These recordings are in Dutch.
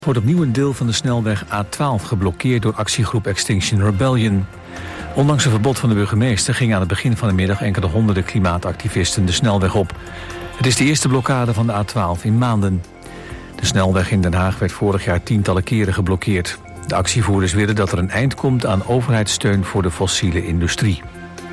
Wordt opnieuw een deel van de snelweg A12 geblokkeerd door actiegroep Extinction Rebellion. Ondanks een verbod van de burgemeester gingen aan het begin van de middag enkele honderden klimaatactivisten de snelweg op. Het is de eerste blokkade van de A12 in maanden. De snelweg in Den Haag werd vorig jaar tientallen keren geblokkeerd. De actievoerders willen dat er een eind komt aan overheidssteun voor de fossiele industrie.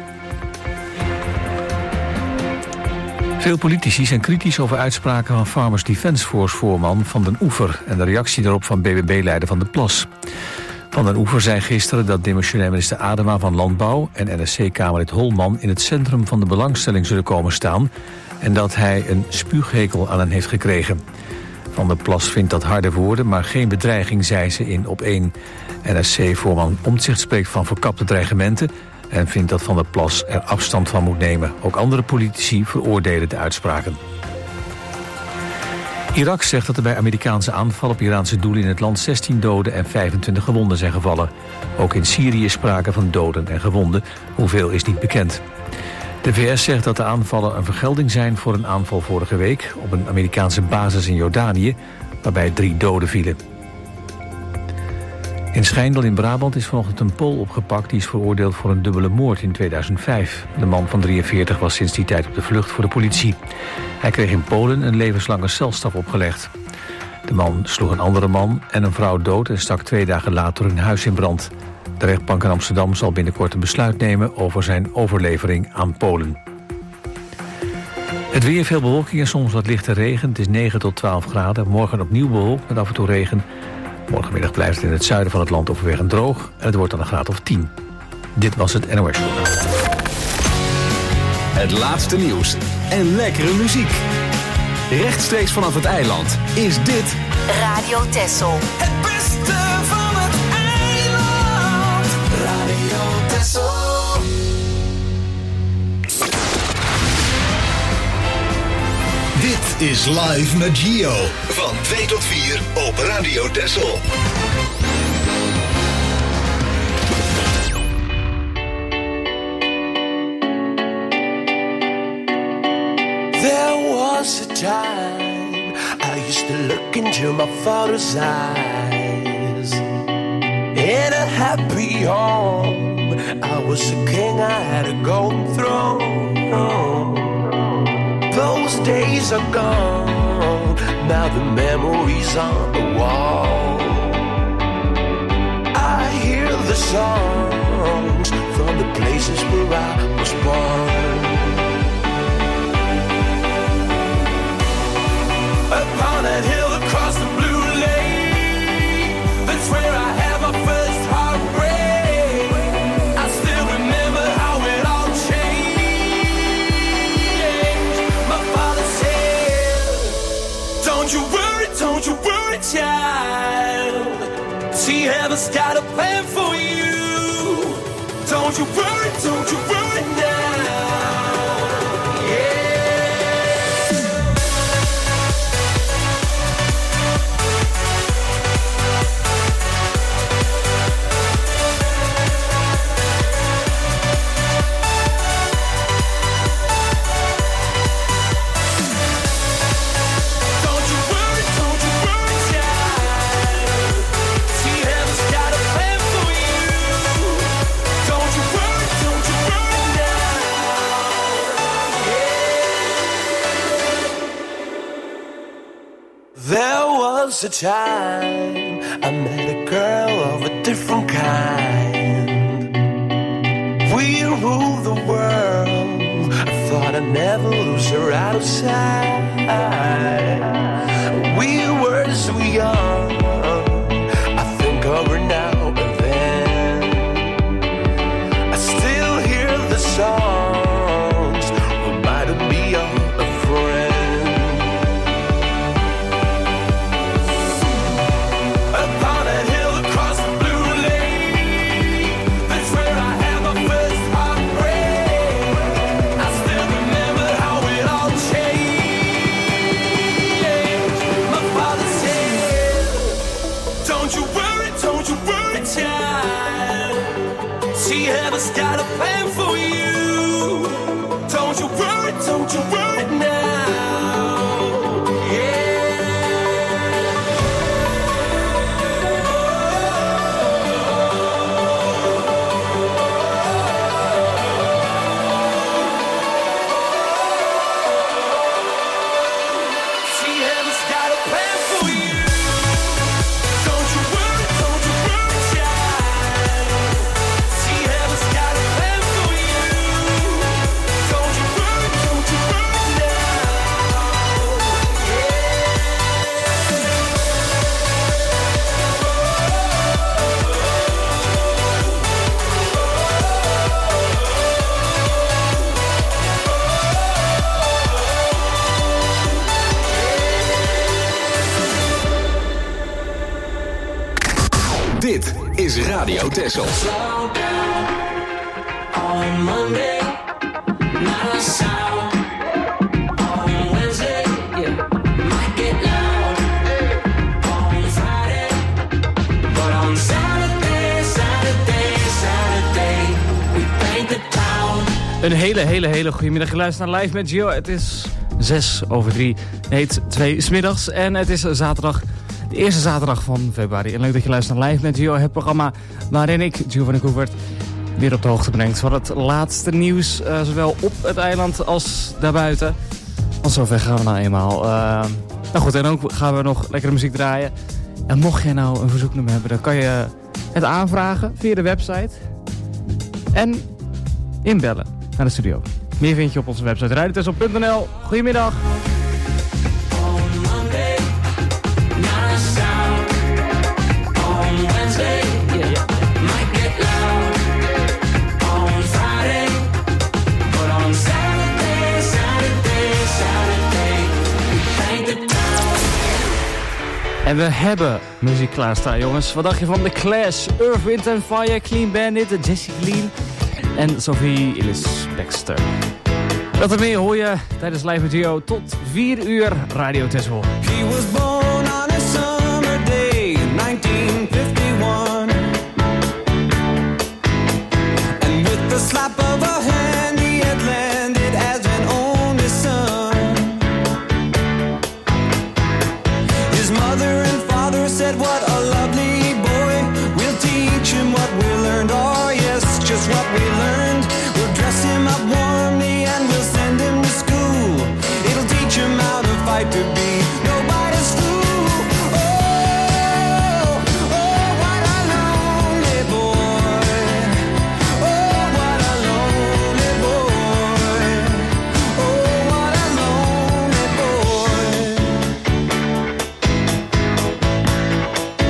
Veel politici zijn kritisch over uitspraken van Farmers Defence Force-voorman Van den Oever en de reactie daarop van BBB-leider Van der Plas. Van den Oever zei gisteren dat demissionair minister Adema van Landbouw en NSC-Kamerlid Holman in het centrum van de belangstelling zullen komen staan en dat hij een spuughekel aan hen heeft gekregen. Van der Plas vindt dat harde woorden, maar geen bedreiging, zei ze in Op1. NSC-voorman Omtzigt spreekt van verkapte dreigementen en vindt dat Van der Plas er afstand van moet nemen. Ook andere politici veroordelen de uitspraken. Irak zegt dat er bij Amerikaanse aanvallen op Iraanse doelen in het land 16 doden en 25 gewonden zijn gevallen. Ook in Syrië is sprake van doden en gewonden. Hoeveel is niet bekend. De VS zegt dat de aanvallen een vergelding zijn voor een aanval vorige week op een Amerikaanse basis in Jordanië, waarbij 3 doden vielen. In Schijndel in Brabant is vanochtend een Pool opgepakt die is veroordeeld voor een dubbele moord in 2005. De man van 43 was sinds die tijd op de vlucht voor de politie. Hij kreeg in Polen een levenslange celstraf opgelegd. De man sloeg een andere man en een vrouw dood en stak 2 dagen later hun huis in brand. De rechtbank in Amsterdam zal binnenkort een besluit nemen over zijn overlevering aan Polen. Het weer, veel bewolking en soms wat lichte regen. Het is 9 tot 12 graden. Morgen opnieuw bewolkt met af en toe regen. Morgenmiddag blijft het in het zuiden van het land overwegend droog en het wordt dan een graad of 10. Dit was het NOS Journaal. Het laatste nieuws en lekkere muziek. Rechtstreeks vanaf het eiland is dit Radio Texel. Het beste van het eiland. Radio Texel. Dit is Live met Gio. Van 2 tot 4 op Radio Texel. There was a time I used to look into my father's eyes. In a happy home, I was a king, I had a golden throne. Those days are gone, now the memories on the wall. I hear the songs from the places where I was born. Upon that hill across the blue lake, that's where I had my first heartbreak. I still remember how it all changed. My father said, don't you worry, child. See, heaven's got a plan for you. Don't you worry now. Was a time I met a girl of a different kind. We ruled the world. I thought I'd never lose her out of sight. We were so young. I think of her now and then. I still hear the songs reminding me of a friend. Heaven's got a plan for you. Don't you worry now. Yeah. Dit is Radio Texel. Slow down on Monday, not a sound. On Wednesday, yeah, might get loud. On Friday, but on Saturday, we paint the town. Een hele goede middag. Je luistert naar Live met Gio. Het is 3:06. Nee, het 2 'smiddags. En het is zaterdag, de eerste zaterdag van februari. En leuk dat je luistert naar Live met Gio. Het programma waarin ik, Gio van den Koevert, weer op de hoogte brengt van het laatste nieuws. Zowel op het eiland als daarbuiten. Want zover gaan we nou eenmaal. Nou goed, en ook gaan we nog lekkere muziek draaien. En mocht jij nou een verzoeknummer hebben, dan kan je het aanvragen via de website. En inbellen naar de studio. Meer vind je op onze website radiotexel.nl. Goedemiddag. En we hebben muziek klaarstaan, jongens. Wat dacht je van The Clash, Earth, Wind & Fire, Clean Bandit, Jessie Glean en Sophie Ellis Baxter. Dat en meer hoor je tijdens Live with Gio tot 4 uur Radio Texel. He was born on a summer day in 1951. And with the slap of a hand he had landed as an only son. His mother and father said, what a lovely boy. We'll teach him what we learned. Oh yes, just what we learned. We'll dress him up warmly and we'll send him to school. It'll teach him how to fight to be nobody's fool. Oh, oh, what a lonely boy. Oh, what a lonely boy. Oh, what a lonely boy.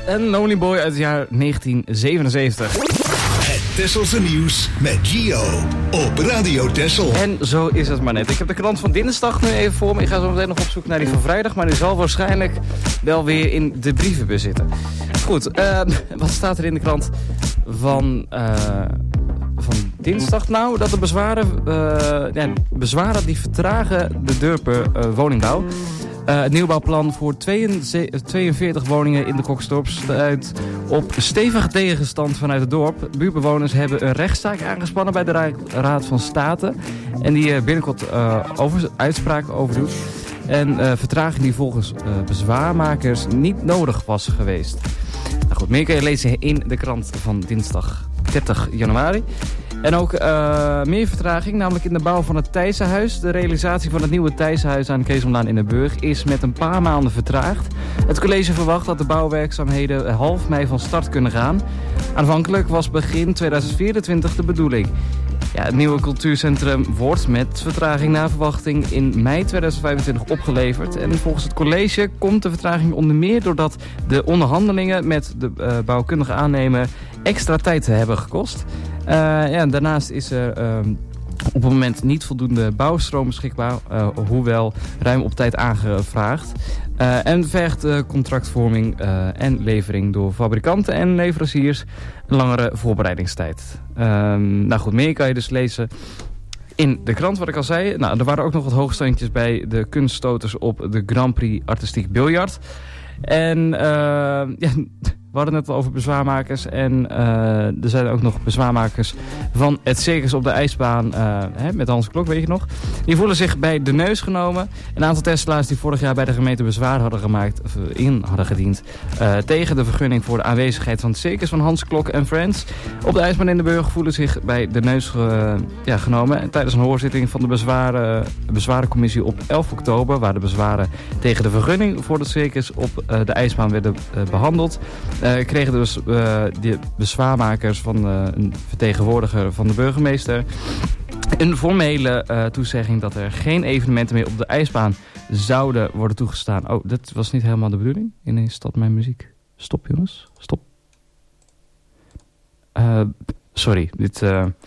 en Lonely Boy uit het jaar 1977. Het Tesselse nieuws met Gio op Radio Tessel. En zo is het maar net. Ik heb de krant van dinsdag nu even voor me. Ik ga zo meteen nog op zoek naar die van vrijdag. Maar die zal waarschijnlijk wel weer in de brievenbus zitten. Goed, wat staat er in de krant van dinsdag? Nou, dat de bezwaren die vertragen de Durpen woningbouw. Het nieuwbouwplan voor 42 woningen in de Koksdorp stuit op stevige tegenstand vanuit het dorp. Buurtbewoners hebben een rechtszaak aangespannen bij de Raad van State. En die binnenkort uitspraak over doet. En vertraging die volgens bezwaarmakers niet nodig was geweest. Nou goed, meer kun je lezen in de krant van dinsdag 30 januari. En ook meer vertraging, namelijk in de bouw van het Thijssenhuis. De realisatie van het nieuwe Thijssenhuis aan Keesomlaan in den Burg is met een paar maanden vertraagd. Het college verwacht dat de bouwwerkzaamheden half mei van start kunnen gaan. Aanvankelijk was begin 2024 de bedoeling. Ja, het nieuwe cultuurcentrum wordt met vertraging naar verwachting in mei 2025 opgeleverd. En volgens het college komt de vertraging onder meer doordat de onderhandelingen met de bouwkundige aannemer extra tijd hebben gekost. Daarnaast is er op het moment niet voldoende bouwstroom beschikbaar, hoewel ruim op tijd aangevraagd. En vergt contractvorming en levering door fabrikanten en leveranciers een langere voorbereidingstijd. Nou goed, meer kan je dus lezen in de krant, wat ik al zei. Nou, er waren ook nog wat hoogstandjes bij de kunststoters op de Grand Prix Artistiek Biljart. En we hadden het al over bezwaarmakers. En er zijn ook nog bezwaarmakers van het circus op de ijsbaan met Hans Klok, weet je nog. Die voelen zich bij de neus genomen. Een aantal Tesla's die vorig jaar bij de gemeente bezwaar hadden gemaakt, hadden gediend tegen de vergunning voor de aanwezigheid van het circus van Hans Klok en Friends. Op de ijsbaan in de Burg voelen zich bij de neus genomen. En tijdens een hoorzitting van de bezwarencommissie op 11 oktober... waar de bezwaren tegen de vergunning voor het circus op de ijsbaan werden behandeld... kregen dus de bezwaarmakers van een vertegenwoordiger van de burgemeester een formele toezegging dat er geen evenementen meer op de ijsbaan zouden worden toegestaan. Oh, dat was niet helemaal de bedoeling. Ineens stopt mijn muziek. Stop, jongens. Stop. Sorry, dit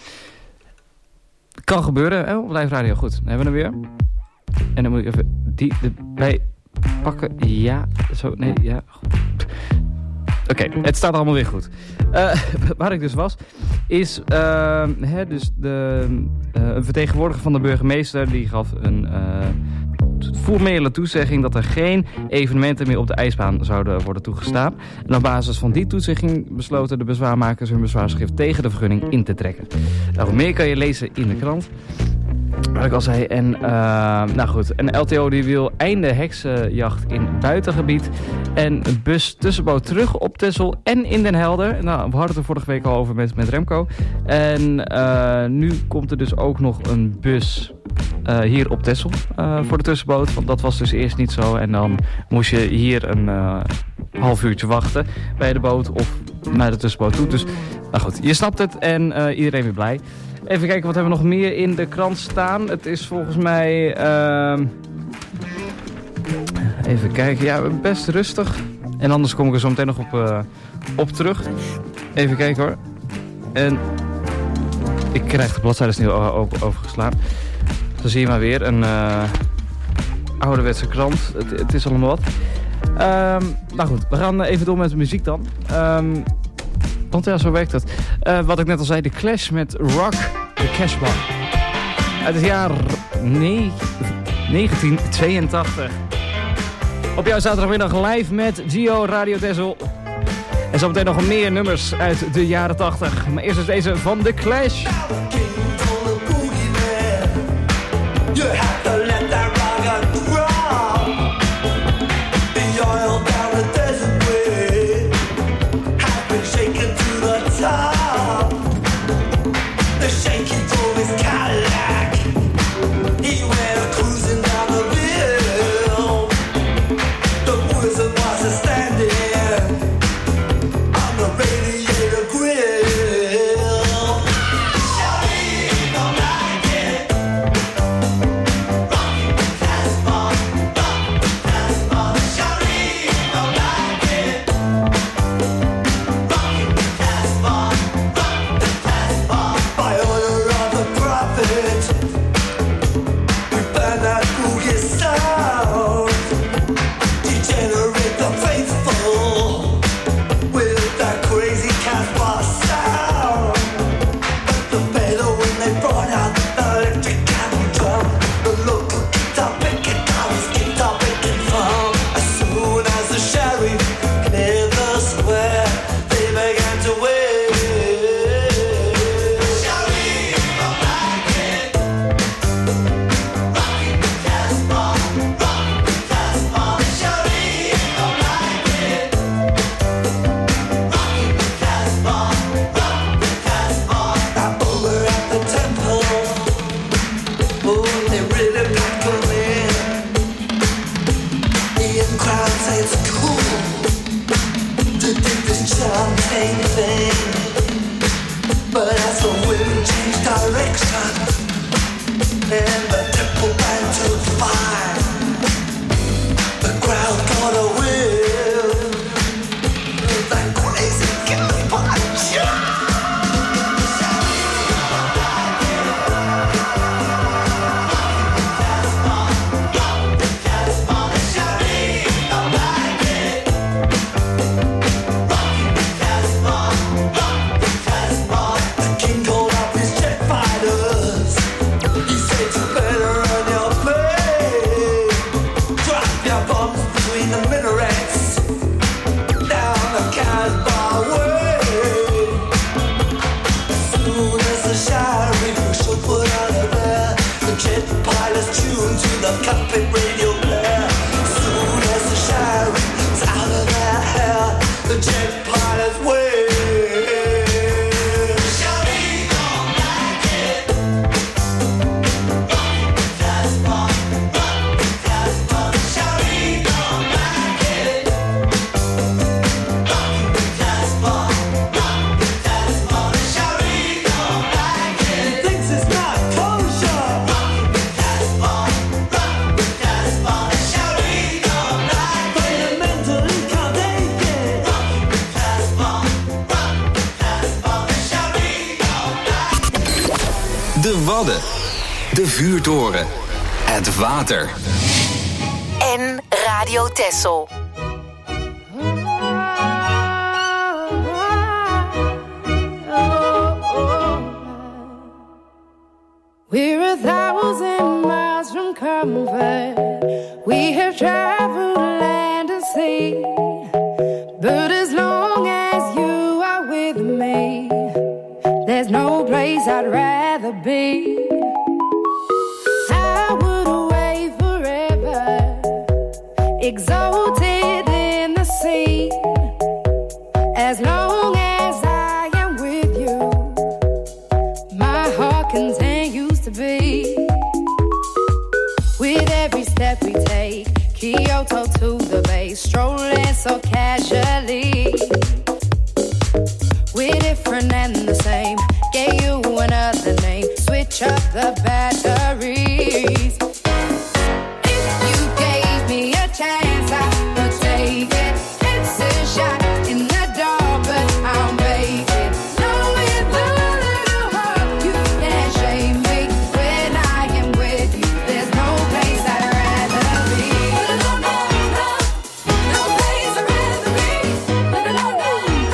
kan gebeuren. Oh, Live Radio, goed. Dan hebben we hem weer. En dan moet ik even die erbij pakken. Ja, zo, nee, ja. Oké, het staat allemaal weer goed. Waar ik dus was, is dus een vertegenwoordiger van de burgemeester... die gaf een formele toezegging dat er geen evenementen meer op de ijsbaan zouden worden toegestaan. En op basis van die toezegging besloten de bezwaarmakers hun bezwaarschrift tegen de vergunning in te trekken. Nou, meer kan je lezen in de krant. Wat ik al zei. En nou goed, een LTO die wil einde heksenjacht in buitengebied. En een bus tussenboot terug op Texel en in Den Helder. Nou, we hadden het er vorige week al over met Remco. En nu komt er dus ook nog een bus hier op Texel voor de tussenboot. Want dat was dus eerst niet zo. En dan moest je hier een half uurtje wachten bij de boot of naar de tussenboot toe. Dus nou goed, je snapt het en iedereen weer blij. Even kijken, wat hebben we nog meer in de krant staan? Het is volgens mij... even kijken, ja, best rustig. En anders kom ik er zo meteen nog op terug. Even kijken hoor. En ik krijg de bladzijdes niet overgeslaan. Zo zie je maar weer een ouderwetse krant. Het is allemaal wat. Nou goed, we gaan even door met de muziek dan. Want ja, zo werkt het. Wat ik net al zei, de Clash met Rock the Casbah. Uit het jaar 1982. Op jouw zaterdagmiddag live met Gio Radio Tessel. En zo meteen nog meer nummers uit de jaren 80. Maar eerst is deze van The Clash. Rock But as the wind changed direction and the temple began to fire, the crowd got a whiff of that crazy killer punch. Cockpit radio blare. Soon as the sheriff's out of their hair, the jet pilots wave. Shawty don't like it. Rock the transport, Shawty don't like it. Rock the transport, Shawty don't like it. Thinks it's not kosher. De Wadden, de vuurtoren, het water. En Radio Texel. We're 1,000 miles from comfort. We have traveled land and sea. But as long as you are with me, there's no place I'd rather be. I would away forever, exalted in the sea. As long as I am with you, my heart continues to beat. With every step we take, Kyoto to the bay, strolling so casually. We're different and the same. Gave you another name. Switch up the batteries. If you gave me a chance, I would take it. It's a shot in the dark, but I'll make it. Knowing the little heart, you can't shame me. When I am with you, there's no place I'd rather be. No, no, no, no place I'd rather be. No, no, no, no.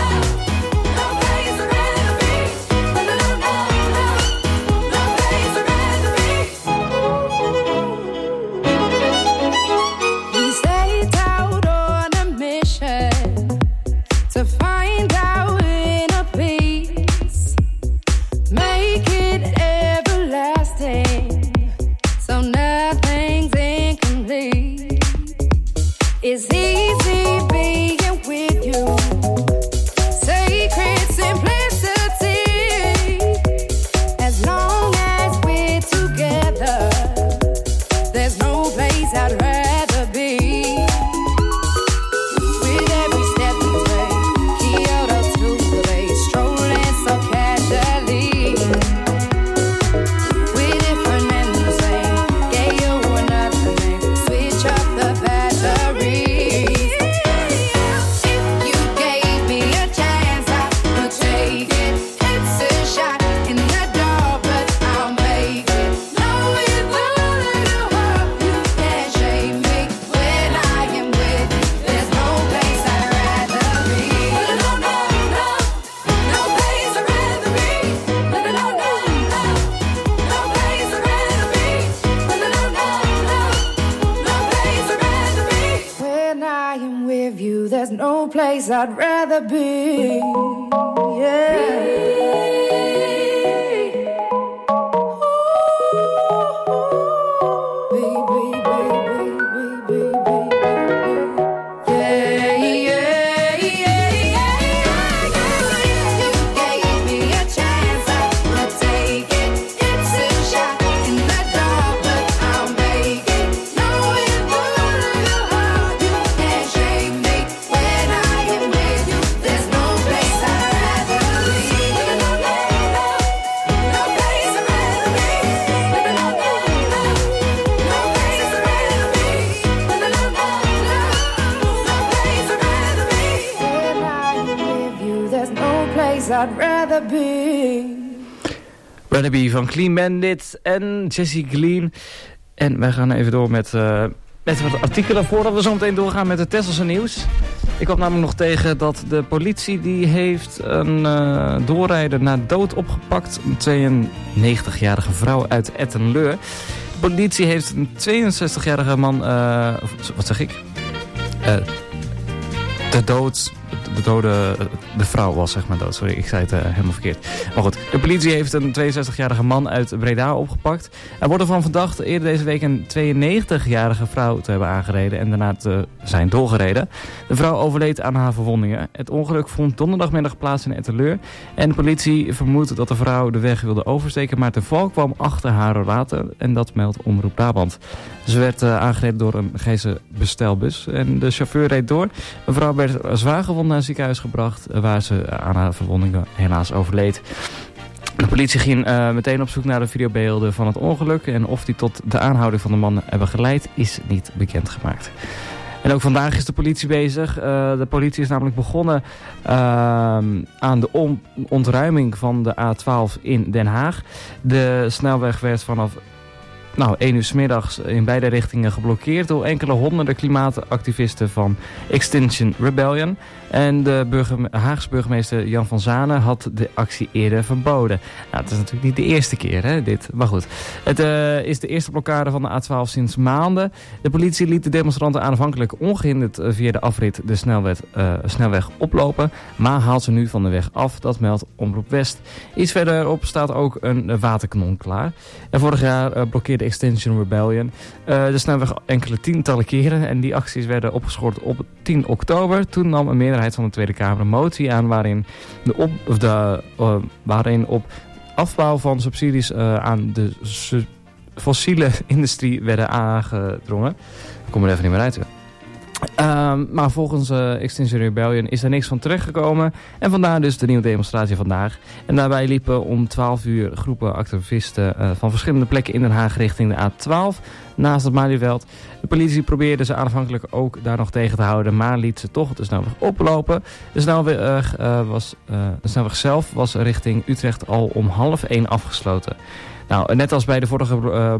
It's easy being with you. Sacred simplicity. As long as we're together, there's no place I'd rather be. With every step we take, Kyoto to the bay, strolling so casually. We're different and the same. Gave you another name. Switch up the battery. There's no place I'd rather be. Yeah. rather be. Rather Be van Clean Bandit en Jessie Glean. En wij gaan even door met wat artikelen voordat we zo meteen doorgaan met het Tesselse nieuws. Ik kwam namelijk nog tegen dat de politie die heeft een doorrijder na dood opgepakt. Een 92-jarige vrouw uit Etten-Leur. De politie heeft een 62-jarige man, de vrouw was zeg maar dood. Sorry, ik zei het helemaal verkeerd. Maar goed, de politie heeft een 62-jarige man uit Breda opgepakt. Er wordt ervan verdacht eerder deze week een 92-jarige vrouw te hebben aangereden en daarna te zijn doorgereden. De vrouw overleed aan haar verwondingen. Het ongeluk vond donderdagmiddag plaats in Etten-Leur. En de politie vermoedt dat de vrouw de weg wilde oversteken, maar te val kwam achter haar rollator. En dat meldt Omroep Brabant. Ze werd aangereden door een Gese bestelbus en de chauffeur reed door. De vrouw werd zwaar gewond naar het ziekenhuis gebracht, waar ze aan haar verwondingen helaas overleed. De politie ging meteen op zoek naar de videobeelden van het ongeluk en of die tot de aanhouding van de man hebben geleid is niet bekendgemaakt. En ook vandaag is de politie bezig. De politie is namelijk begonnen aan de ontruiming van de A12 in Den Haag. De snelweg werd vanaf 1 uur 's middags in beide richtingen geblokkeerd door enkele honderden klimaatactivisten van Extinction Rebellion. En de Haagse burgemeester Jan van Zanen had de actie eerder verboden. Nou, het is natuurlijk niet de eerste keer, hè, dit. Maar goed, het is de eerste blokkade van de A12 sinds maanden. De politie liet de demonstranten aanvankelijk ongehinderd via de afrit de snelweg oplopen. Maar haalt ze nu van de weg af, dat meldt Omroep West. Iets verderop staat ook een waterkanon klaar. En vorig jaar blokkeerde Extinction Rebellion de snelweg enkele tientallen keren. En die acties werden opgeschort op 10 oktober. Toen nam een meerderheid van de Tweede Kamer een motie aan waarin op afbouw van subsidies aan de fossiele industrie werden aangedrongen. Ik kom er even niet meer uit. Maar volgens Extinction Rebellion is er niks van terechtgekomen. En vandaar dus de nieuwe demonstratie vandaag. En daarbij liepen om 12 uur groepen activisten van verschillende plekken in Den Haag richting de A12. Naast het Malieveld. De politie probeerde ze aanvankelijk ook daar nog tegen te houden. Maar liet ze toch de snelweg oplopen. De snelweg zelf was richting Utrecht al om 12:30 afgesloten. Nou, net als bij de vorige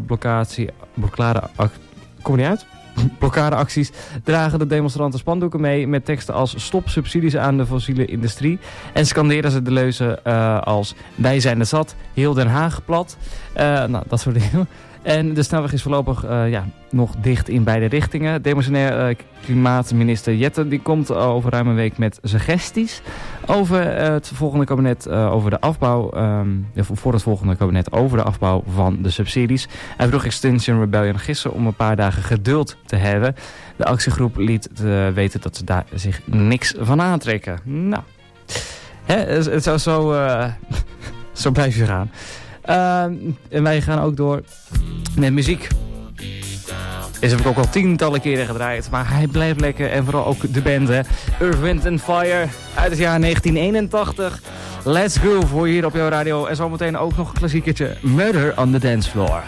blokkadeacties dragen de demonstranten spandoeken mee met teksten als stop subsidies aan de fossiele industrie. En scanderen ze de leuzen als wij zijn er zat, heel Den Haag plat. Dat soort dingen. En de snelweg is voorlopig nog dicht in beide richtingen. Demissionair klimaatminister Jette die komt over ruim een week met suggesties over het volgende kabinet over de afbouw. Voor het volgende kabinet over de afbouw van de subsidies. Hij vroeg Extinction Rebellion gisteren om een paar dagen geduld te hebben. De actiegroep liet weten dat ze daar zich niks van aantrekken. Nou, het zou zo blijf je gaan. En wij gaan ook door met muziek. Deze heb ik ook al tientallen keren gedraaid. Maar hij blijft lekker. En vooral ook de band, hè. Earth, Wind & Fire uit het jaar 1981. Let's Groove hoor je hier op jouw radio. En zometeen ook nog een klassiekertje. Murder on the Dance Floor.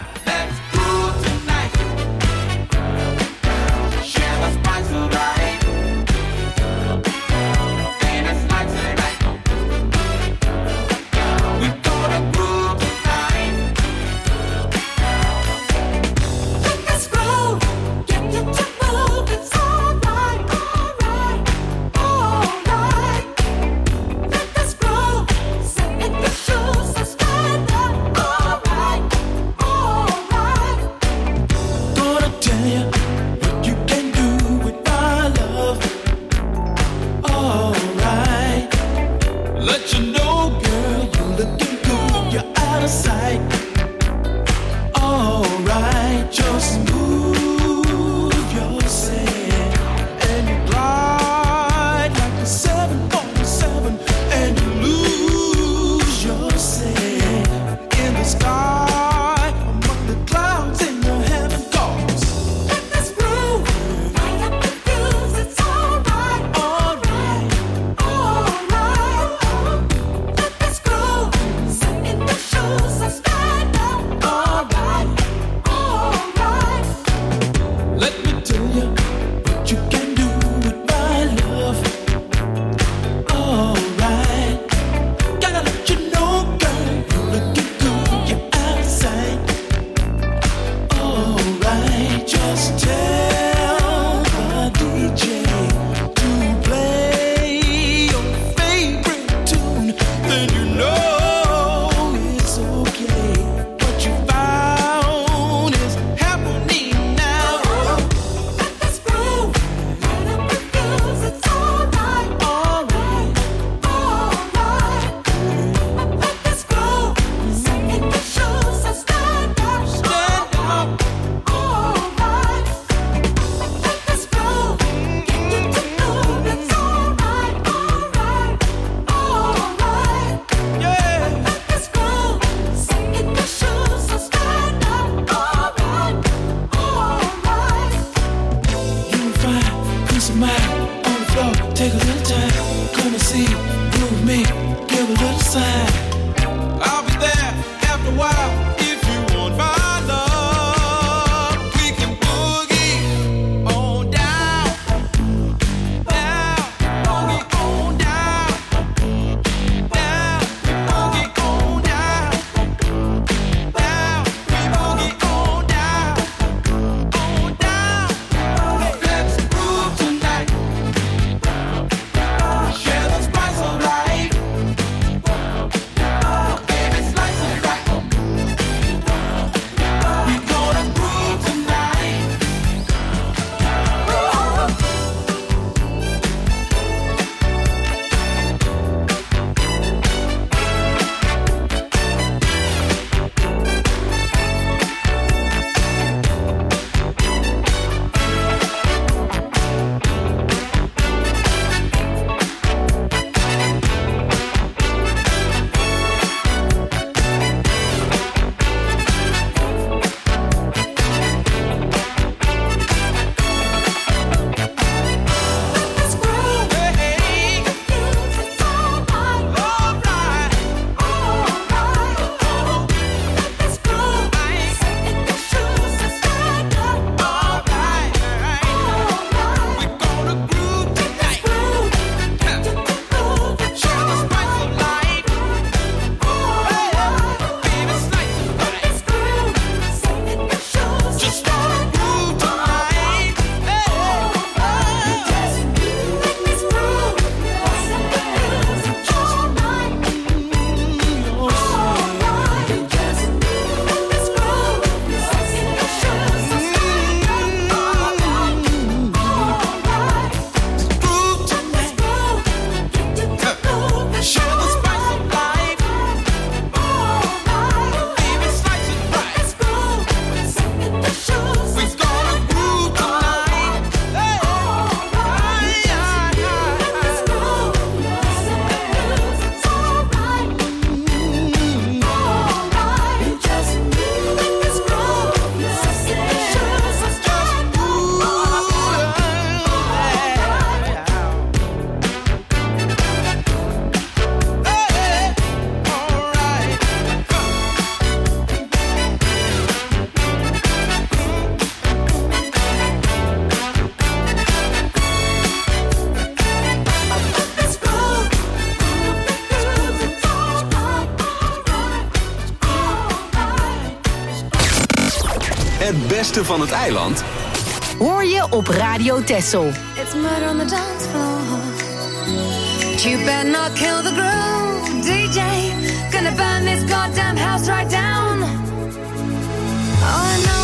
Het beste van het eiland hoor je op Radio Texel. It's murder on the dance floor. But you better not kill the groove, DJ. Gonna burn this goddamn house right down. Oh, I know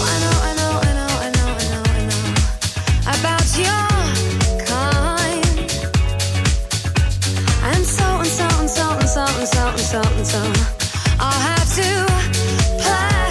about your kind. And so I'll have to play.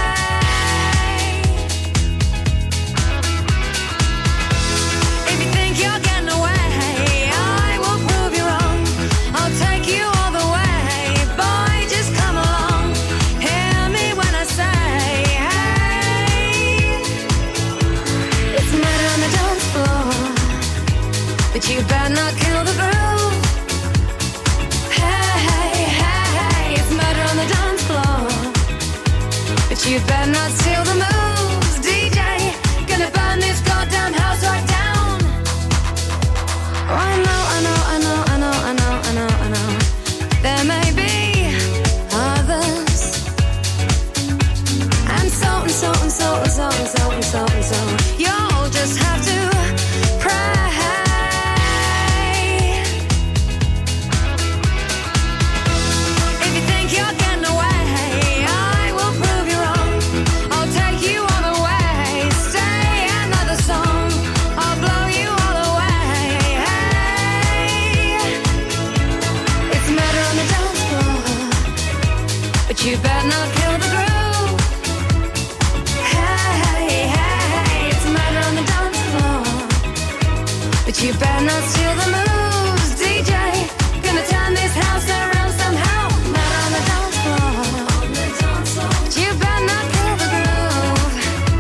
If you think you're getting away, I will prove you wrong. I'll take you all the way. Boy, just come along. Hear me when I say, hey. It's murder on the dance floor, but you better not kill the groove. Hey, it's murder on the dance floor, but you better not steal the moves, DJ. Gonna burn this goddamn house right down. Oh, I know. There may be others, and so. You'll just have to pray. If you think you're getting away, I will prove you wrong. I'll take you all the way. Stay another song, I'll blow you all away. Hey, it's murder on the dance floor, but you better not kill the groove. Hey, it's murder on the dance floor, but you better not steal the moves, DJ. Gonna turn this house around somehow. Murder on the dance floor, but you better not kill the groove.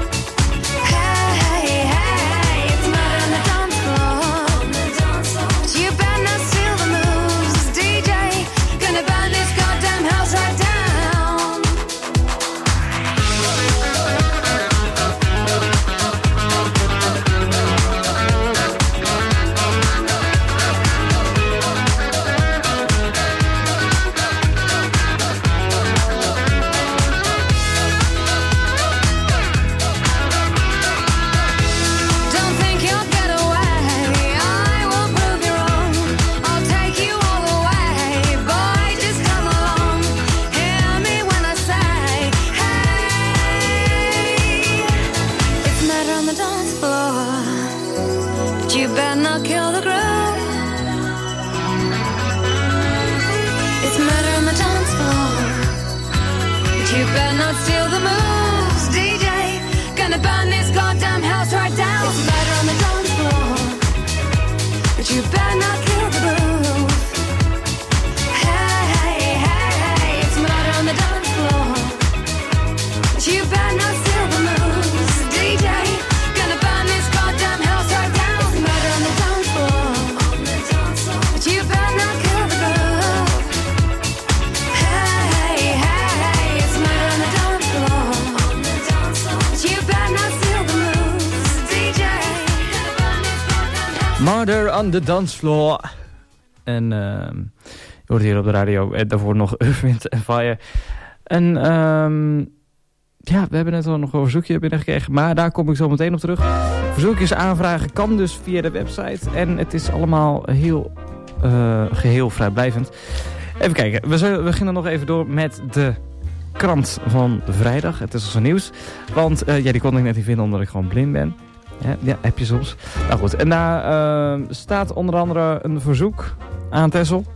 Hey, it's murder on the dance floor, but you better not steal the moves, DJ. Gonna burn this goddamn house right down. Don't think you'll get away, I will prove you wrong. I'll take you all the way. Boy, just come along. Hear me when I say, hey. It's murder on the dance floor, but you better not kill the groove. It's murder on the dance floor, but you better not steal the moves, DJ. Gonna burn this goddamn house right down. It's murder on the dance floor, but you better not kill the groove. Hey, it's murder on the dance floor, but you better not steal the moves, DJ. Gonna burn this goddamn house right down. It's murder on the dance floor, but you better not kill the groove. Hey, it's murder on the dance floor, but you better not steal the moves, DJ. Gonna burn this goddamn house. Murder on the dance floor. En je hoort hier op de radio. En daarvoor nog Earth, Wind & Fire. En ja, we hebben net al nog een verzoekje binnengekregen. Maar daar kom ik zo meteen op terug. Verzoekjes aanvragen kan dus via de website. En het is allemaal heel geheel vrijblijvend. Even kijken. We beginnen nog even door met de krant van vrijdag. Het is also nieuws. Want die kon ik net niet vinden omdat ik gewoon blind ben. Ja, heb je soms. Nou goed, en daar staat onder andere een verzoek aan Texel.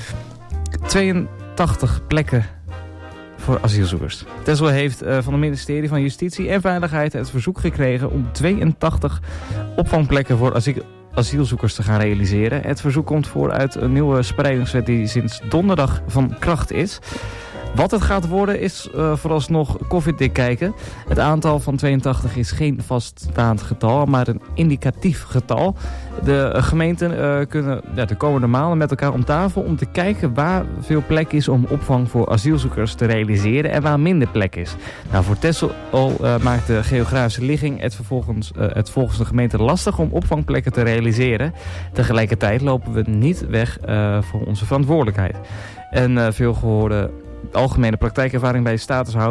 82 plekken voor asielzoekers. Texel heeft van het ministerie van Justitie en Veiligheid het verzoek gekregen om 82 opvangplekken voor asielzoekers te gaan realiseren. Het verzoek komt uit een nieuwe spreidingswet die sinds donderdag van kracht is. Wat het gaat worden is vooralsnog koffiedik kijken. Het aantal van 82 is geen vaststaand getal, maar een indicatief getal. De gemeenten kunnen de komende maanden met elkaar om tafel om te kijken waar veel plek is om opvang voor asielzoekers te realiseren en waar minder plek is. Nou, voor Texel maakt de geografische ligging het volgens de gemeente lastig om opvangplekken te realiseren. Tegelijkertijd lopen we niet weg voor onze verantwoordelijkheid. En veel gehoorde algemene praktijkervaring bij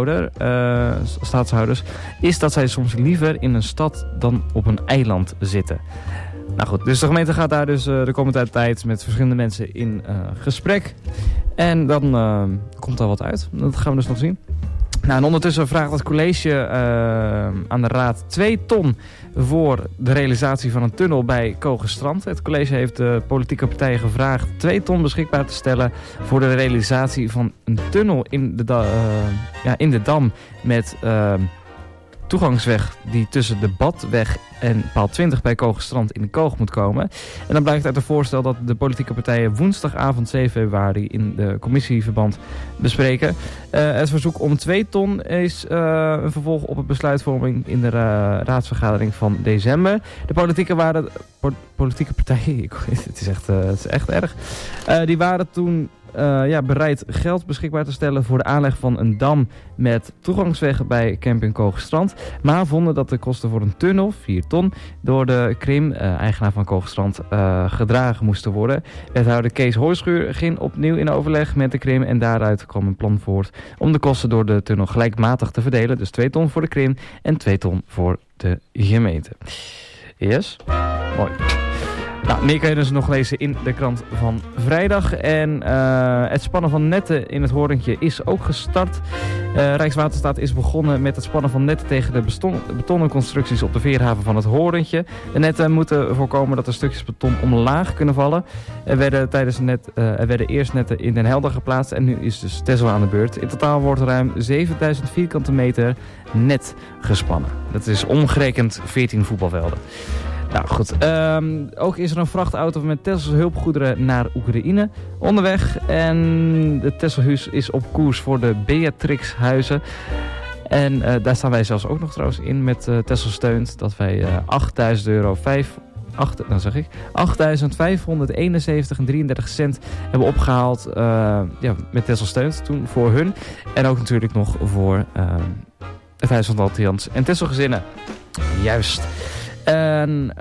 statushouders is dat zij soms liever in een stad dan op een eiland zitten. Nou goed, dus de gemeente gaat daar dus de komende tijd met verschillende mensen in gesprek. En dan komt er wat uit. Dat gaan we dus nog zien. Nou, en ondertussen vraagt het college aan de raad 2 ton voor de realisatie van een tunnel bij Kogenstrand. Het college heeft de politieke partijen gevraagd 2 ton beschikbaar te stellen voor de realisatie van een tunnel in de Dam met toegangsweg die tussen de Badweg en paal 20 bij Kogenstrand in de Koog moet komen. En dan blijkt uit het voorstel dat de politieke partijen woensdagavond 7 februari in de commissieverband bespreken. Het verzoek om 2 ton is een vervolg op het besluitvorming in de raadsvergadering van december. De politieke partijen, het is echt erg, die waren toen bereid geld beschikbaar te stellen voor de aanleg van een dam met toegangsweg bij camping Kogenstrand. Maar vonden dat de kosten voor een tunnel, 4 ton, door de Krim, eigenaar van Kogenstrand, gedragen moesten worden. Wethouder Kees Hooischuur ging opnieuw in overleg met de Krim en daaruit kwam een plan voort om de kosten door de tunnel gelijkmatig te verdelen. Dus 2 ton voor de Krim en 2 ton voor de gemeente. Yes, mooi. Nou, meer kan je dus nog lezen in de krant van vrijdag. En het spannen van netten in het Horentje is ook gestart. Rijkswaterstaat is begonnen met het spannen van netten tegen de betonnen constructies op de veerhaven van het Horentje. De netten moeten voorkomen dat er stukjes beton omlaag kunnen vallen. Er werden eerst netten in Den Helder geplaatst en nu is dus Texel aan de beurt. In totaal wordt ruim 7000 vierkante meter net gespannen. Dat is omgerekend 14 voetbalvelden. Nou goed, ook is er een vrachtauto met Tesselse hulpgoederen naar Oekraïne onderweg. En de Tesselhuis is op koers voor de Beatrixhuizen. En daar staan wij zelfs ook nog trouwens in met Tessel Steunt. Dat wij €8.571,33 hebben opgehaald met Tessel Steunt toen voor hun. En ook natuurlijk nog voor het Huis van Althans en Tesselgezinnen. Juist. En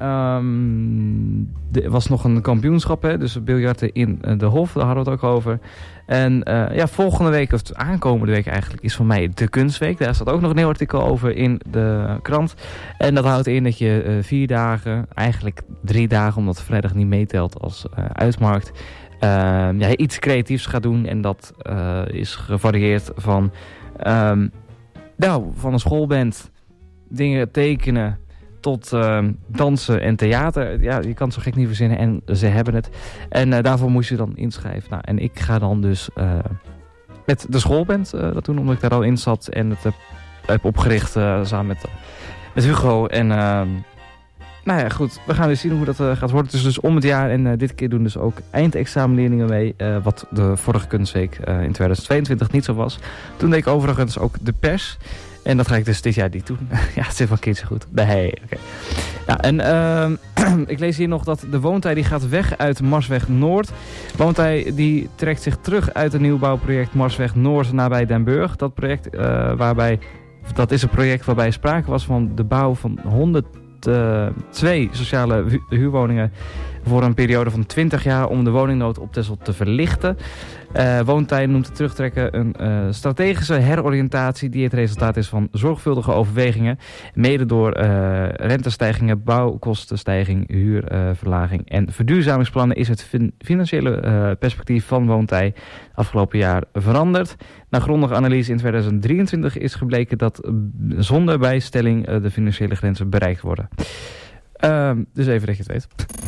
er was nog een kampioenschap, hè, dus biljarten in de Hof, daar hadden we het ook over. En volgende week, of aankomende week eigenlijk, is voor mij de Kunstweek. Daar staat ook nog een heel artikel over in de krant. En dat houdt in dat je 4 dagen, eigenlijk 3 dagen, omdat vrijdag niet meetelt als uitmarkt, iets creatiefs gaat doen. En dat is gevarieerd van van een schoolband, dingen tekenen, tot dansen en theater. Ja, je kan het zo gek niet verzinnen en ze hebben het. En daarvoor moest je dan inschrijven. Nou, en ik ga dan dus met de schoolband dat doen, omdat ik daar al in zat en het heb opgericht samen met Hugo. En goed, we gaan dus zien hoe dat gaat worden. Het is dus om het jaar en dit keer doen dus ook eindexamenleerlingen mee. Wat de vorige kunstweek in 2022 niet zo was. Toen deed ik overigens ook de pers. En dat ga ik dus dit jaar niet doen. Ja, het zit wel een keertje goed. Nee, oké. Ja, en ik lees hier nog dat de Woontij die gaat weg uit Marsweg Noord. Woontij die trekt zich terug uit het nieuwbouwproject Marsweg Noord nabij Den Burg. Dat project dat is een project waarbij sprake was van de bouw van 102 sociale huurwoningen voor een periode van 20 jaar om de woningnood op Texel te verlichten. Woontij noemt het terugtrekken een strategische heroriëntatie die het resultaat is van zorgvuldige overwegingen. Mede door rentestijgingen, bouwkostenstijging, huurverlaging en verduurzamingsplannen is het financiële perspectief van Woontij afgelopen jaar veranderd. Na grondige analyse in 2023 is gebleken dat zonder bijstelling de financiële grenzen bereikt worden. Dus even dat je het weet.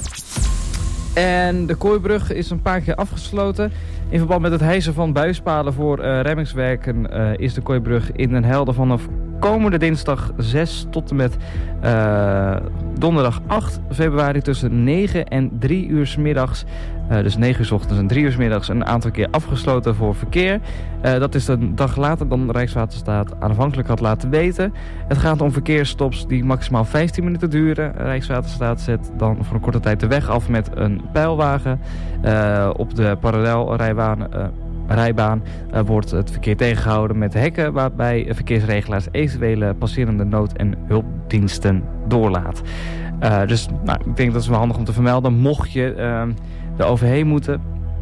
En de Kooibrug is een paar keer afgesloten. In verband met het hijsen van buispalen voor remmingswerken is de Kooibrug in Den Helder vanaf komende dinsdag 6 tot en met donderdag 8 februari tussen 9 en 3 uur 's middags. Dus 9 uur 's ochtends en 3 uur 's middags een aantal keer afgesloten voor verkeer. Dat is een dag later dan Rijkswaterstaat aanvankelijk had laten weten. Het gaat om verkeersstops die maximaal 15 minuten duren. Rijkswaterstaat zet dan voor een korte tijd de weg af met een pijlwagen. Op de parallelrijbaan wordt het verkeer tegengehouden met hekken waarbij verkeersregelaars eventuele passerende nood- en hulpdiensten doorlaat. Dus ik denk dat het wel handig om te vermelden. Mocht je er overheen moeten,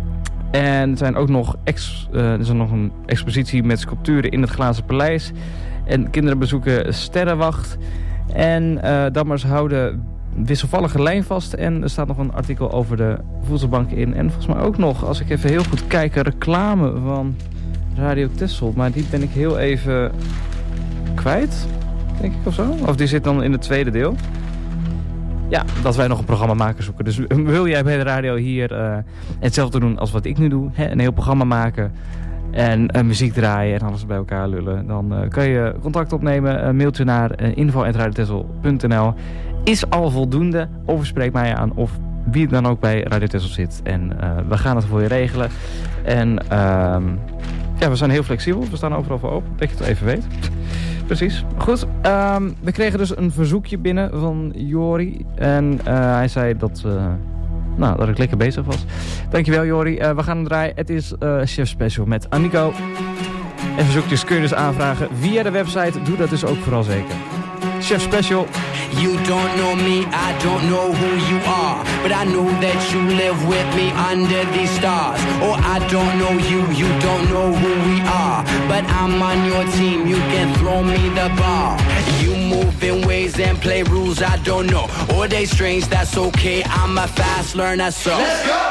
En er zijn ook nog er is nog een expositie met sculpturen in het Glazen Paleis. En kinderen bezoeken Sterrenwacht. En dammers houden wisselvallige lijn vast. En er staat nog een artikel over de voedselbanken in. En volgens mij ook nog, als ik even heel goed kijk, reclame van Radio Texel. Maar die ben ik heel even kwijt, denk ik, of zo. Of die zit dan in het tweede deel. Ja, dat wij nog een programmamaker zoeken. Dus wil jij bij de radio hier hetzelfde doen als wat ik nu doe. Hè? Een heel programma maken. En muziek draaien en alles bij elkaar lullen. Dan kan je contact opnemen. Een mailtje naar info@radiotessel.nl. Is al voldoende. Of spreek mij aan. Of wie dan ook bij Radio Texel zit. En we gaan het voor je regelen. En ja, we zijn heel flexibel. We staan overal voor open. Dat je het even weet. Precies. Goed. We kregen dus een verzoekje binnen van Jori. En hij zei dat ik lekker bezig was. Dankjewel Jori. We gaan hem draaien. Het is Chef Special met Anico. En verzoekjes kun je dus aanvragen via de website. Doe dat dus ook vooral zeker. Chef Special. You don't know me, I don't know who you are, but I know that you live with me under these stars. Oh, I don't know you, you don't know who we are, but I'm on your team, you can throw me the ball. You move in ways and play rules I don't know, or they strange, that's okay, I'm a fast learner, so let's go!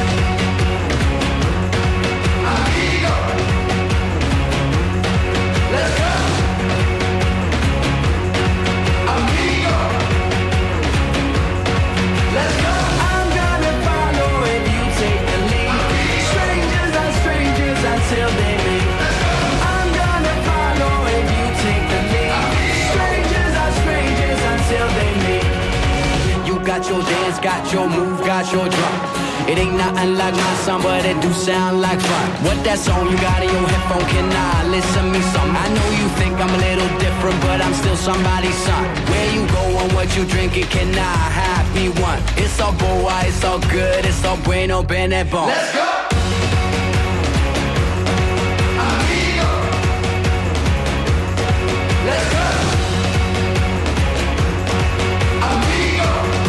Let's go! Let's go! I'm gonna follow if you take the lead. Strangers are strangers until they meet. I'm gonna follow if you take the lead. Strangers are strangers until they meet. You got your dance, got your move, got your drum. It ain't nothing like my song, but it do sound like fun. What that song you got in your headphone, can I listen me some? I know you think I'm a little different, but I'm still somebody's son. Where you go and what you drinking, can I have me one? It's all boy, it's all good, it's all bueno, bene, bon. Let's go! Amigo! Let's go! Amigo!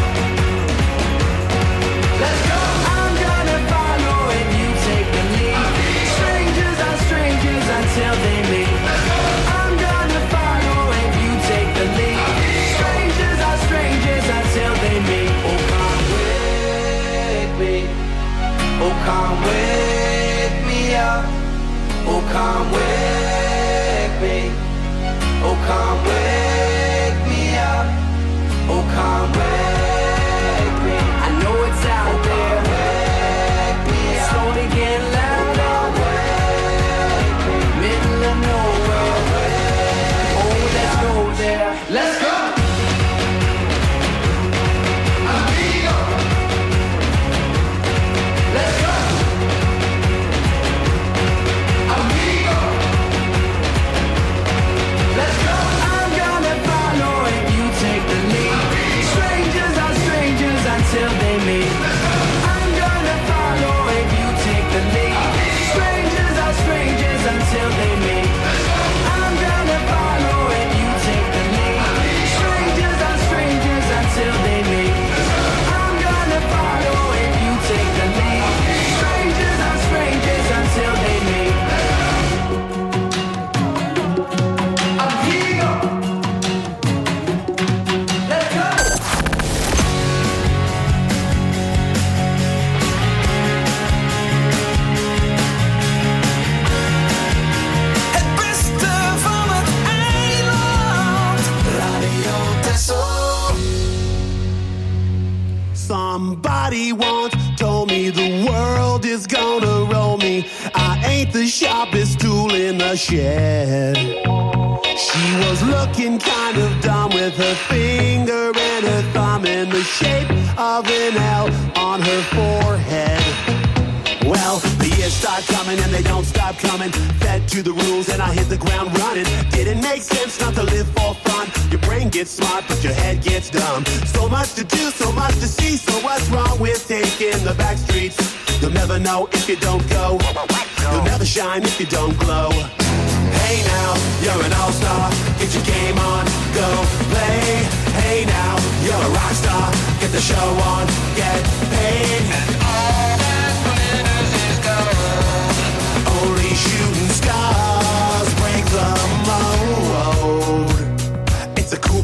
Let's go! I'm gonna follow if you take the lead. Strangers are strangers until they meet. I'm gonna follow if you take the lead. Strangers are strangers until they meet. Oh, come with me. Oh, come wake me up. Oh, come wake me. Oh, come wake me up. Oh, come wake me. I know it's out there. Wake me up. Slowly getting louder. Wake me. Middle of nowhere. Oh, let's go there. Let's go. Amigo. Let's go. Amigo. Let's go. I'm gonna follow if you take the lead. Strangers are strangers until they meet. I'm gonna follow if you take the lead. Strangers are strangers until they meet. I'm gonna follow if you take the lead. Strangers are strangers until they meet. I'm gonna follow if you take the lead. Strangers are strangers until they meet. Amigo. Let's go. Het beste van het eiland. Radio Texel. Somebody once told me the world is gonna roll me. I ain't the sharpest tool in the shed. She was looking kind of dumb with her finger and her thumb in the shape of an L on her forehead. Well, the years start coming and they don't stop coming. Fed to the rules and I hit the ground running. Didn't make sense not to live for fun. Your brain gets smart but your head gets dumb. So much to do, so much to see. So what's wrong with taking the back streets? You'll never know if you don't go. You'll never shine if you don't glow. Hey now, you're an all-star. Get your game on, go play. Hey now, you're a rock star. Get the show on, get paid. And all that glitters is gold.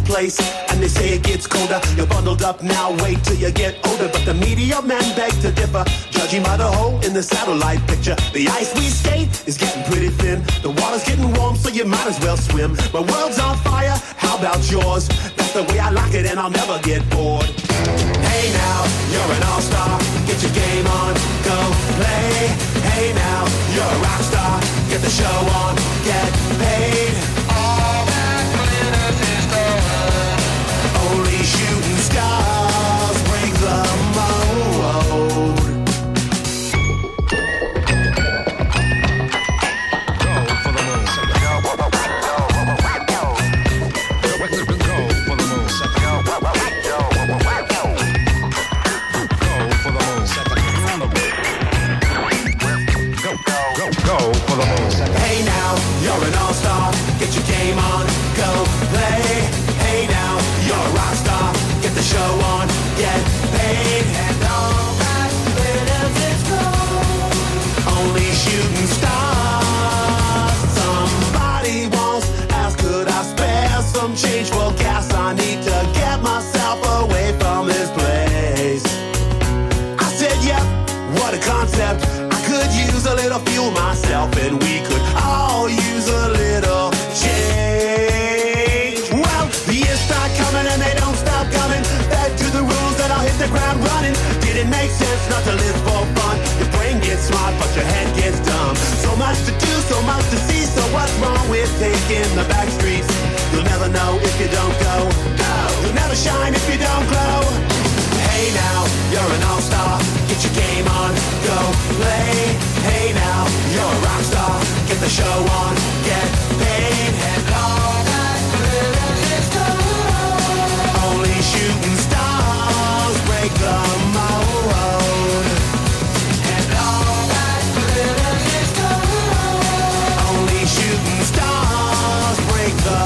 place. And they say it gets colder. You're bundled up now, wait till you get older. But the media men beg to differ, judging by the hole in the satellite picture. The ice we skate is getting pretty thin. The water's getting warm, so you might as well swim. My world's on fire, how about yours? That's the way I like it and I'll never get bored. Hey now, you're an all-star. Get your game on, go play. Hey now, you're a rock star. Get the show on, get paid. All that glitters is gold. Only shooting stars break the mold. Hey now, you're an all-star. Get your game on, go play. Hey now, you're a rock star. Get the show on, get paid. And all that glitters is gold. Only shooting stars. Somebody once asked, could I spare some change for gas? I need to get myself away from this place. I said, yep, what a concept. Could use a little fuel myself, and we could all use a little change. Well, the years start coming and they don't stop coming. Back to the rules that I'll hit the ground running. Did it make sense not to live for fun? Your brain gets smart, but your head gets dumb. So much to do, so much to see. So what's wrong with taking the back streets? You'll never know if you don't go. Go! You'll never shine if you don't glow. Hey now, you're an all-star. Get your game on, go play. Hey now, you're a rock star. Get the show on, get paid. And all that glitters is gold. Only shooting stars break the mold. And all that glitters is gold. Only shooting stars break the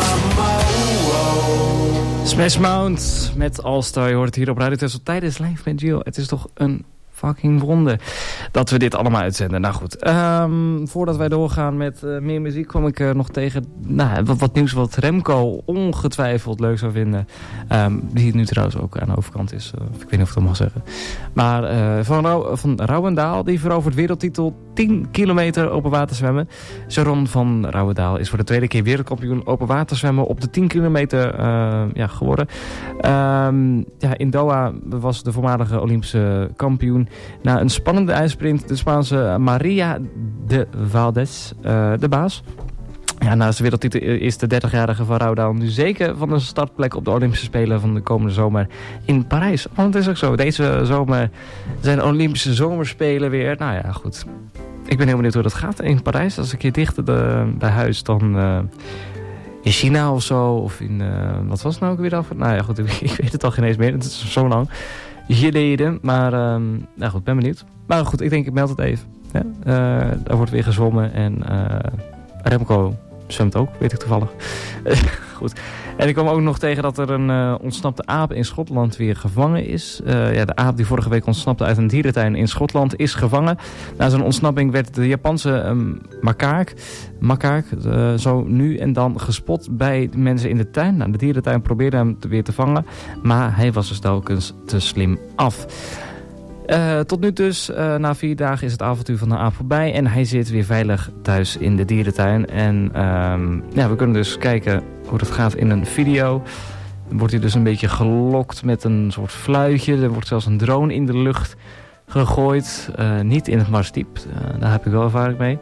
mold. Smash Mouth met All-Star. Je hoort het hier op Radio Tesla tijdens Live met Gio. Het is toch een fucking wonder dat we dit allemaal uitzenden. Nou goed, voordat wij doorgaan met meer muziek kwam ik nog tegen wat nieuws wat Remco ongetwijfeld leuk zou vinden. Die nu trouwens ook aan de overkant is. Ik weet niet of ik dat mag zeggen. Maar van Rouwendaal, die verovert wereldtitel 10 kilometer open water zwemmen. Sharon van Rouwendaal is voor de tweede keer wereldkampioen open water zwemmen op de 10 kilometer geworden. In Doha was de voormalige Olympische kampioen na een spannende ijssprint de Spaanse Maria de Valdez de baas. Ja, naast de wereldtitel is de 30-jarige van Rouwendaal nu zeker van een startplek op de Olympische Spelen van de komende zomer in Parijs. Want het is ook zo, deze zomer zijn de Olympische zomerspelen weer. Nou ja, goed. Ik ben heel benieuwd hoe dat gaat in Parijs. Als ik hier dichter bij huis dan in China of zo. Of in, wat was het nou ook weer af? Nou ja, goed, ik weet het al geen eens meer. Het is zo lang geleden. Maar nou goed, ben benieuwd. Maar goed, ik denk ik meld het even. Ja? Daar wordt weer gezwommen en Remco zwemt ook, weet ik toevallig. Goed. En ik kwam ook nog tegen dat er een ontsnapte aap in Schotland weer gevangen is. De aap die vorige week ontsnapte uit een dierentuin in Schotland is gevangen. Na zijn ontsnapping werd de Japanse makaak zo nu en dan gespot bij de mensen in de tuin. Nou, de dierentuin probeerde hem weer te vangen, maar hij was dus telkens te slim af. Tot nu dus, na 4 dagen is het avontuur van de aap voorbij en hij zit weer veilig thuis in de dierentuin. En we kunnen dus kijken hoe dat gaat in een video. Dan wordt hij dus een beetje gelokt met een soort fluitje. Er wordt zelfs een drone in de lucht gegooid. Niet in het Marsdiep, daar heb ik wel ervaring mee.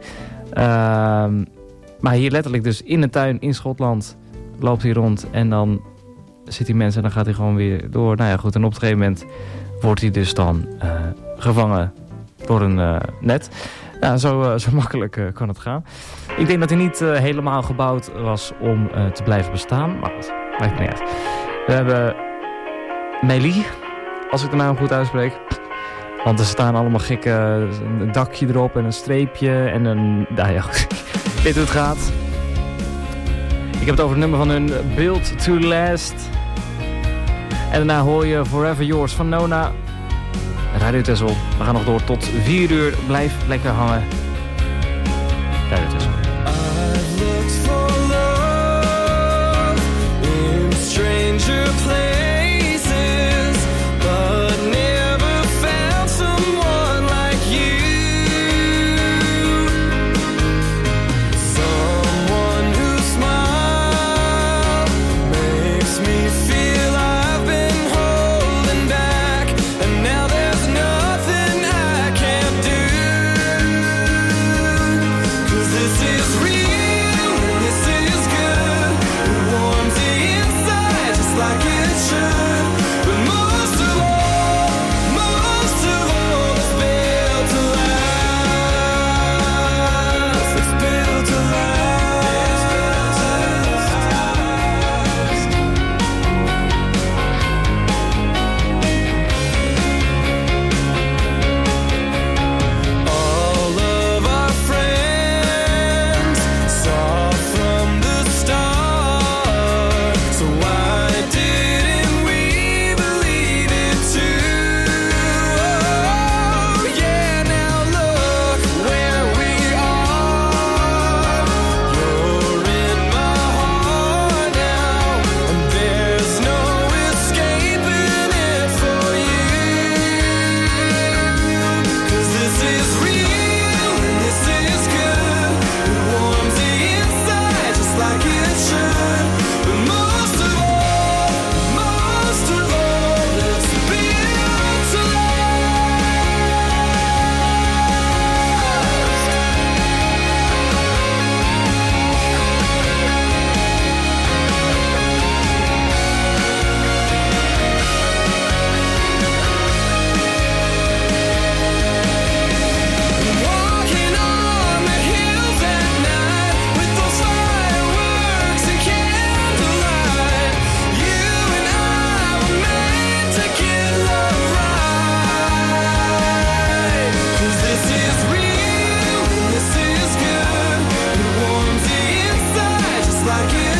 Maar hier letterlijk dus in een tuin in Schotland loopt hij rond en dan zit die mensen en dan gaat hij gewoon weer door. Nou ja, goed, en op een gegeven moment wordt hij dus dan gevangen door een net. Ja, zo makkelijk kan het gaan. Ik denk dat hij niet helemaal gebouwd was om te blijven bestaan. Maar goed, maakt niet uit. We hebben Meili, als ik de naam goed uitspreek. Want er staan allemaal gekke, een dakje erop en een streepje en een... Nou ja, goed. Weet hoe het gaat. Ik heb het over het nummer van hun Built to Last. En daarna hoor je Forever Yours van Nona. Radio Tessel. We gaan nog door tot 4 uur. Blijf lekker hangen. Radio Tessel. I've looked for love in strange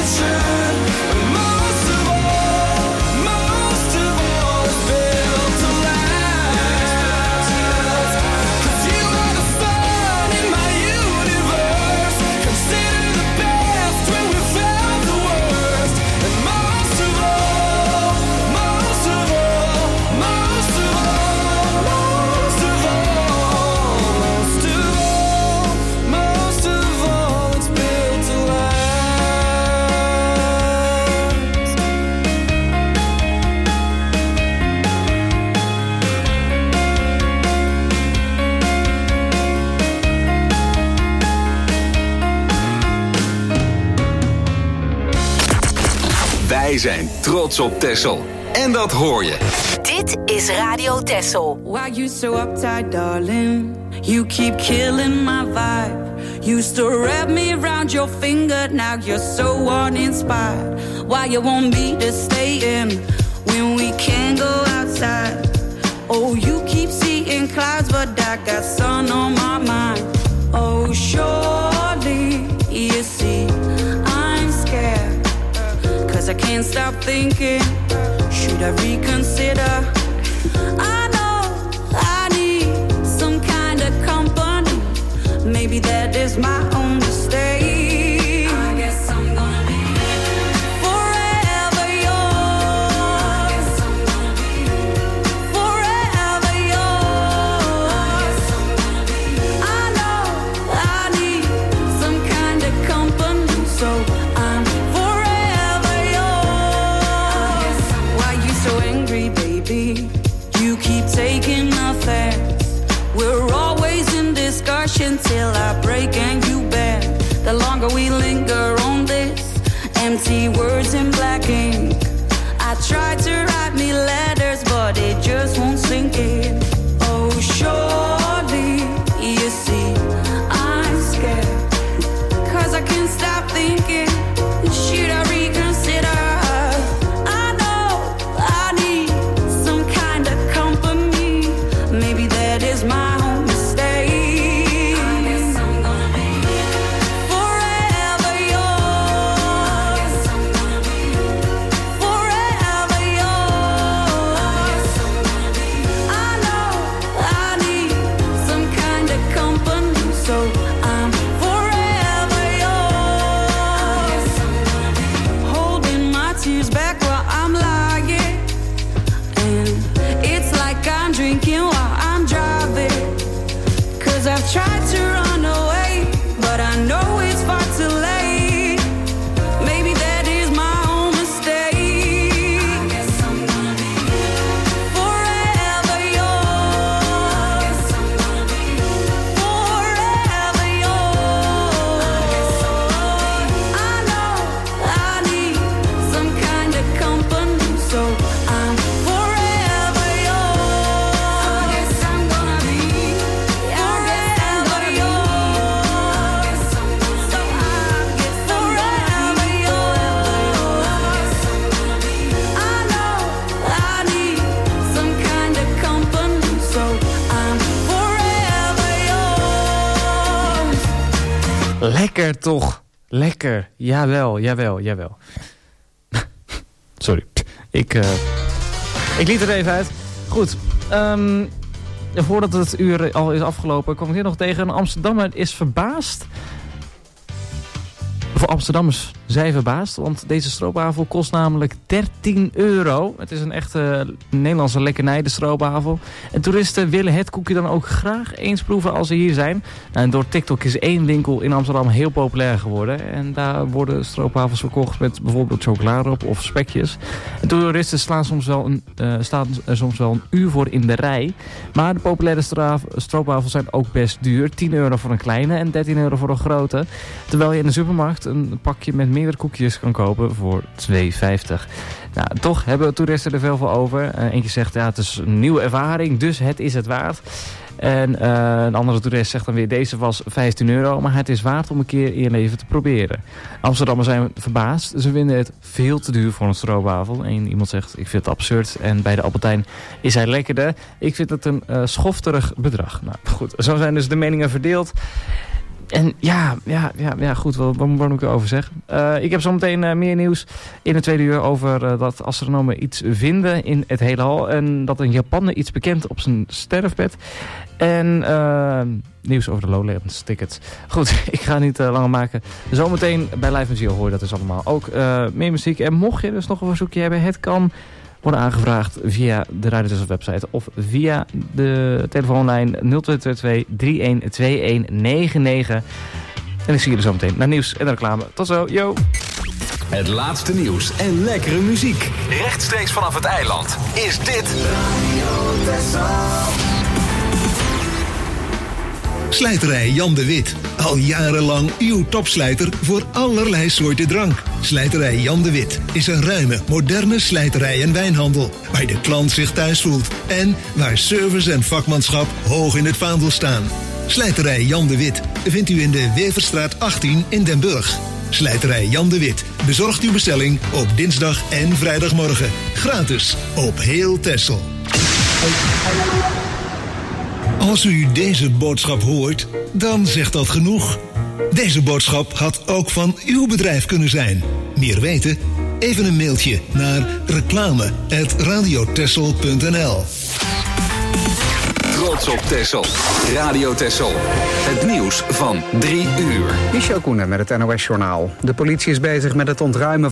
Wij zijn trots op Texel. En dat hoor je. Dit is Radio Texel. Why you so uptight, darling? You keep killing my vibe. Used to wrap me around your finger, now you're so uninspired. Why you want me to stay in when we can't go outside? Oh, you keep seeing clouds, but I got sun on my mind. Oh, surely you see I'm scared, 'cause I can't stop thinking, should I reconsider? I know I need some kind of company. Maybe that is my own mistake. I guess I'm gonna be forever yours. I guess I'm gonna be forever yours. I guess I'm gonna be. I know I need some kind of company, so I'm forever yours. Why you so angry, baby? You keep taking offense. We're always in discussion till I break and you bend. The longer we linger on this, empty words in black ink. I try to write me letters, but it just won't sink in. Oh, surely you see I'm scared, 'cause I can't stop thinking, should I reconsider? I know I need some kind of company. Maybe that is my own mistake. I guess I'm gonna be forever yours. I guess I'm gonna be forever yours. I guess I'm gonna be. I know I need some kind of company, so I'm forever yours. I guess I'm gonna be holding my tears back while I'm lying, and it's like I'm drinking while I'm driving. 'Cause I've tried to run away, but I know it's far too late. Maybe that is my own mistake. I guess I'm gonna be forever yours. I guess I'm gonna be forever yours. I know I need some kind of company, so I'm forever yours. I guess I'm gonna be forever yours. So I get forever yours. I know I need some kind of company, so I'm forever yours. Lekker toch? Lekker. Jawel, jawel, jawel. Sorry. Ik liet er even uit. Goed. Voordat het uur al is afgelopen, kwam ik hier nog tegen. Een Amsterdammer is verbaasd. Voor Amsterdammers zijn verbaasd, want deze stroopwafel kost namelijk €13. Het is een echte Nederlandse lekkernij, de stroopwafel. En toeristen willen het koekje dan ook graag eens proeven als ze hier zijn. Nou, en door TikTok is één winkel in Amsterdam heel populair geworden. En daar worden stroopwafels verkocht met bijvoorbeeld chocolade op of spekjes. En toeristen staan soms wel een uur voor in de rij. Maar de populaire stroopwafels zijn ook best duur. €10 voor een kleine en €13 voor een grote. Terwijl je in de supermarkt een pakje met meerdere koekjes kan kopen voor €2,50. Nou, toch hebben toeristen er veel voor over. Eentje zegt, ja, het is een nieuwe ervaring, dus het is het waard. En een andere toerist zegt dan weer, deze was €15, maar het is waard om een keer in je leven te proberen. Amsterdammers zijn verbaasd. Ze vinden het veel te duur voor een stroopwafel. En iemand zegt, ik vind het absurd. En bij de Albert is hij lekkerder. Ik vind het een schofterig bedrag. Nou goed, zo zijn dus de meningen verdeeld. En ja, goed, wat moet ik erover zeggen? Ik heb zometeen meer nieuws in het tweede uur over dat astronomen iets vinden in het heelal. En dat een Japaner iets bekend op zijn sterfbed. En nieuws over de Lowlands tickets. Goed, ik ga niet langer maken. Zometeen bij Live met Gio hoor je dat dus allemaal. Ook meer muziek. En mocht je dus nog een verzoekje hebben, het kan worden aangevraagd via de Radio Tessel website of via de telefoonlijn 0222 312199. En ik zie jullie zo meteen naar nieuws en reclame. Tot zo, yo! Het laatste nieuws en lekkere muziek. Rechtstreeks vanaf het eiland is dit Radio Tessel. Slijterij Jan de Wit. Al jarenlang uw topslijter voor allerlei soorten drank. Slijterij Jan de Wit is een ruime, moderne slijterij en wijnhandel. Waar de klant zich thuis voelt. En waar service en vakmanschap hoog in het vaandel staan. Slijterij Jan de Wit vindt u in de Weverstraat 18 in Den Burg. Slijterij Jan de Wit bezorgt uw bestelling op dinsdag en vrijdagmorgen. Gratis op heel Texel. Als u deze boodschap hoort, dan zegt dat genoeg. Deze boodschap had ook van uw bedrijf kunnen zijn. Meer weten? Even een mailtje naar reclame@radiotessel.nl. Trots op Texel. Radio Texel. Het nieuws van 3 uur. Michel Koenen met het NOS-journaal. De politie is bezig met het ontruimen